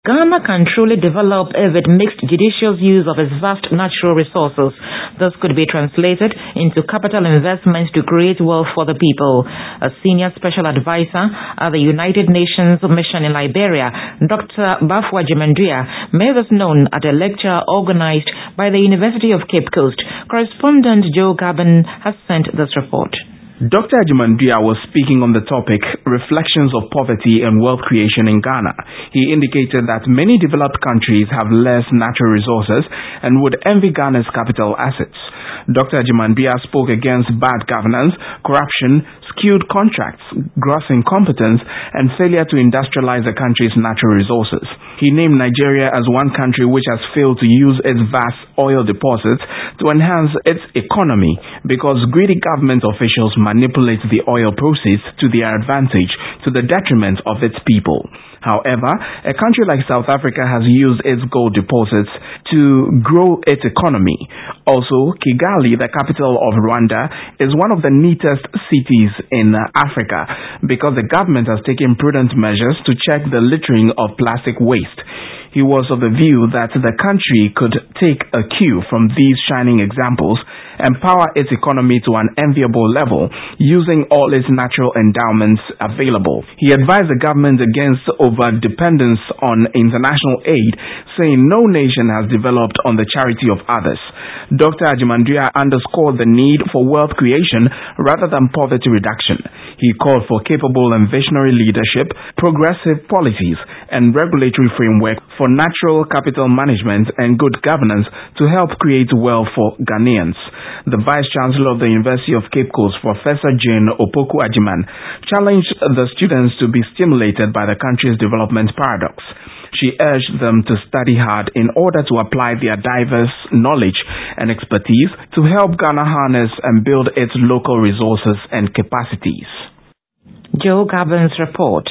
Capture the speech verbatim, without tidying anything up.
Ghana can truly develop if it makes judicious use of its vast natural resources. This could be translated into capital investments to create wealth for the people. A senior special advisor at the United Nations mission in Liberia, Doctor Bafwa Djemendria, made this known at a lecture organized by the University of Cape Coast. Correspondent Joe Gabin has sent this report. Doctor Djemendria was speaking on the topic, Reflections of Poverty and Wealth Creation in Ghana. He indicated that many developed countries have less natural resources and would envy Ghana's capital assets. Doctor Djemendria spoke against bad governance, corruption, skewed contracts, gross incompetence, and failure to industrialize the country's natural resources. He named Nigeria as one country which has failed to use its vast oil deposits to enhance its economy because greedy government officials manipulate the oil proceeds to their advantage to the detriment of its people. However, a country like South Africa has used its gold deposits to grow its economy. Also, Kigali, the capital of Rwanda, is one of the neatest cities in Africa because the government has taken prudent measures to check the littering of plastic waste. He was of the view that the country could take a cue from these shining examples, empower its economy to an enviable level, using all its natural endowments available. He advised the government against over-dependence on international aid, saying no nation has developed on the charity of others. Doctor Djemendria underscored the need for wealth creation rather than poverty reduction. He called for capable and visionary leadership, progressive policies, and regulatory framework for natural capital management and good governance to help create wealth for Ghanaians. The Vice-Chancellor of the University of Cape Coast, Professor Jane Opoku Ajiman, challenged the students to be stimulated by the country's development paradox. She urged them to study hard in order to apply their diverse knowledge and expertise to help Ghana harness and build its local resources and capacities. Joe Gabin's report.